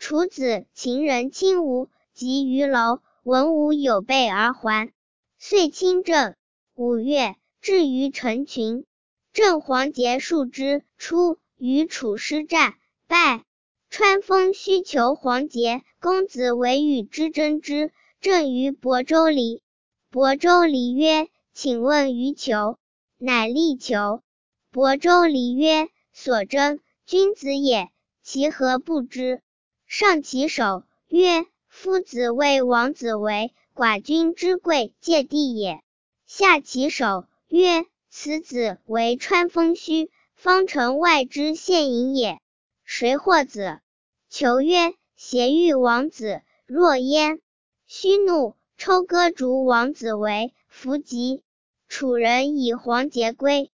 楚子秦人亲吴，及于楼，文武有备而还。遂亲政。5月，至于陈群。郑黄结数之，初，与楚师战，败。川丰须求黄结，公子为与之争之，正于亳州里。亳州里曰：请问于求。乃力求。亳州里曰：所争，君子也，其何不知？上其手，曰：夫子谓王子为寡君之贵介地也。下其手，曰：此子为川丰须，方城外之县尹也。谁获子？求曰：挟欲王子，若焉。须怒，抽戈逐王子为，弗及。楚人以黄结归。